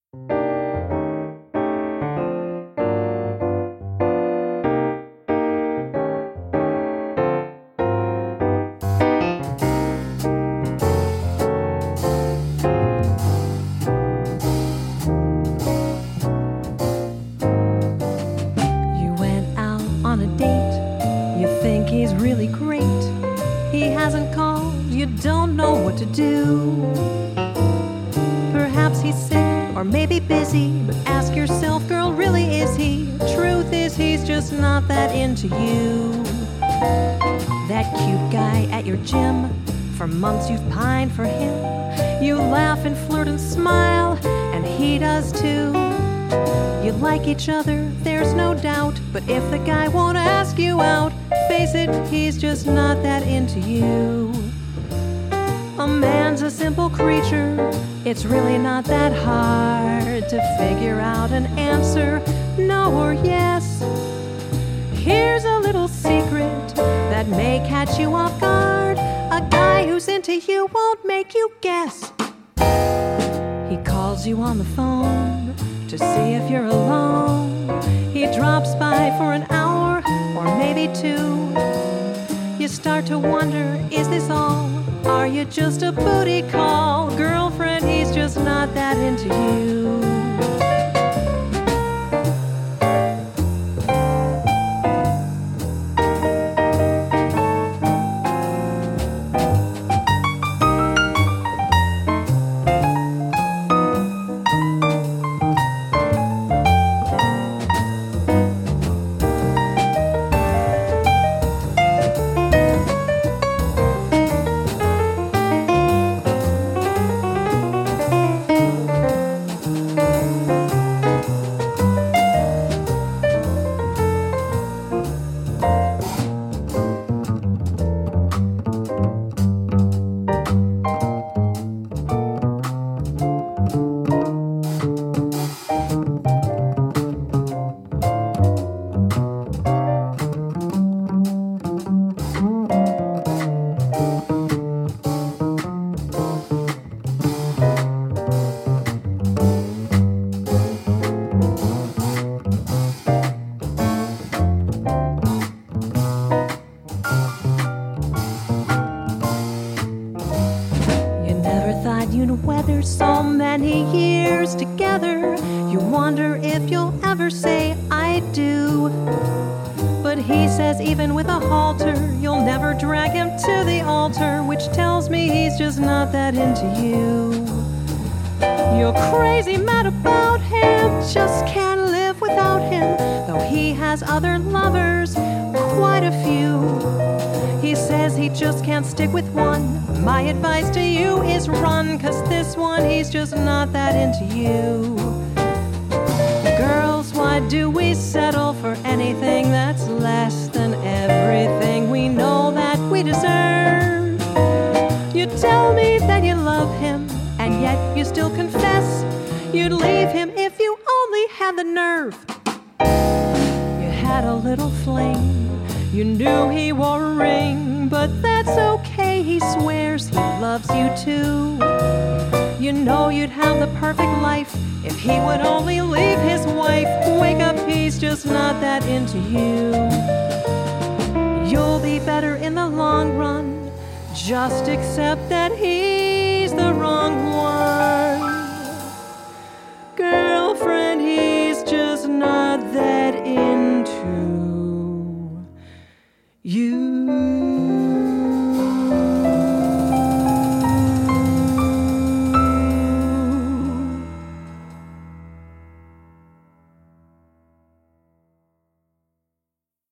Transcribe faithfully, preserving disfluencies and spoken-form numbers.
You went out on a date, you think he's really great. He hasn't called, you don't know what to do. Perhaps he's sick or maybe busy, but ask yourself, girl, really is he? Truth is, he's just not that into you. That cute guy at your gym, for months you've pined for him. You laugh and flirt and smile, and he does too. You like each other, there's no doubt, but if the guy won't ask you out, face it, he's just not that into you. A man's a simple creature, it's really not that hard to figure out an answer, no or yes. Here's a little secret that may catch you off guard. A guy who's into you won't make you guess. He calls you on the phone to see if you're alone. He drops by for an hour or maybe two. You start to wonder, is this all? Are you just a booty call? Girlfriend, he's just not that into you. You'd weather so many years together. You wonder if you'll ever say I do. But he says even with a halter, you'll never drag him to the altar, which tells me he's just not that into you. You're crazy mad about him, just can't live without him, though he has other lovers, quite a few. He says he just can't stick with one. My advice to you is run, 'cause this one, he's just not that into you. Girls, why do we settle for anything that's less than everything we know that we deserve? You tell me that you love him, and yet you still confess you'd leave him if you only had the nerve. You had a little fling, you knew he wore a ring, but that's okay, he swears he loves you too. You know you'd have the perfect life if he would only leave his wife. Wake up, he's just not that into you. You'll be better in the long run, just accept that he's the wrong one.